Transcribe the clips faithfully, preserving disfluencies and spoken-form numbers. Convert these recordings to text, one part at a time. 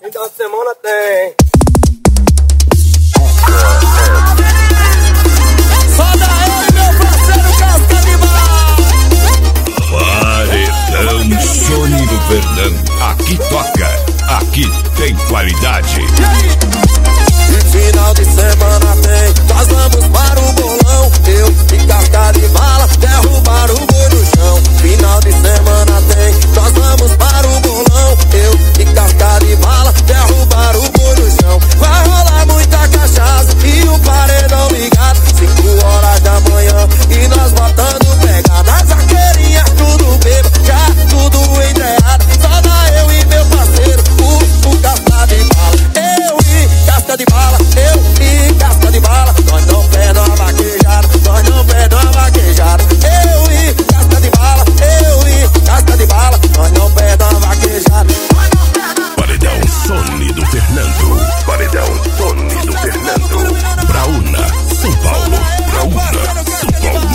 Final de semana tem. Só daí, meu parceiro Casca de Bala. Paredão Sônico Fernando. Aqui toca, aqui tem qualidade. E final de semana tem, nós vamos para o bolão. Eu e Casca de Bala derrubar o boi no chão. Final de semana tem, nós vamos para o bolão. Eu e Casca de Bala derrubar o boi no chão. Vai rolar muita cachaça e o paredão ligado. Cinco horas da manhã e nós botando pegada. As vaqueirinhas tudo bebo, já tudo entreado. Só dá eu e meu parceiro, o, o Casca de Bala. Eu e Casca de Bala, eu e Casca de Bala. Nós não perdemos a vaquejada, nós não perdemos a vaquejada. Eu e Casca de Bala, eu e Casca de Bala. Nós não perdemos a vaquejada. Paredão Sônico Fernando. Paredão Sônico Fernando. Braúna, São Paulo. Braúna, São Paulo.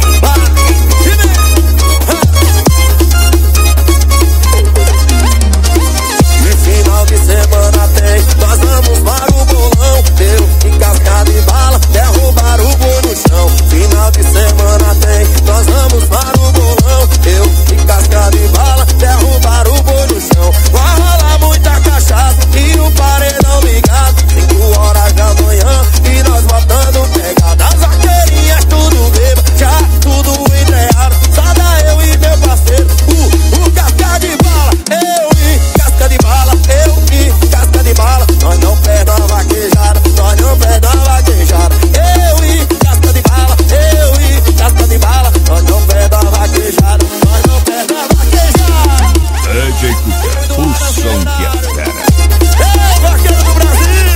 E final de semana tem, nós vamos para o bolão. Eu e Casca de Bala derrubar o boi no chão. Final de semana tem, nós vamos para o bolão. Eu e Casca de Bala derrubar o boi no chão. Vai rolar muita cachaça e o paredão ligado. Cinco horas da manhã e nós botando pegada. As vaqueirinhas tudo beba, já tudo entreado. Só dá eu e meu parceiro, o, o Casca de Bala. Eu e Casca de Bala, eu e Casca de Bala. Nós não perdemos a vaquejada, nós não perdemos a vaquejada. Eu e Casca de Bala, eu e Casca de Bala. Nós não perdemos a vaquejada, nós não perdemos a vaquejada. D J Cuca, o som que afera. Ei, vaqueiro do Brasil!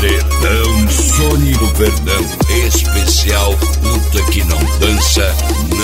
Paredão Sônico Fernando. Especial, puta que não dança,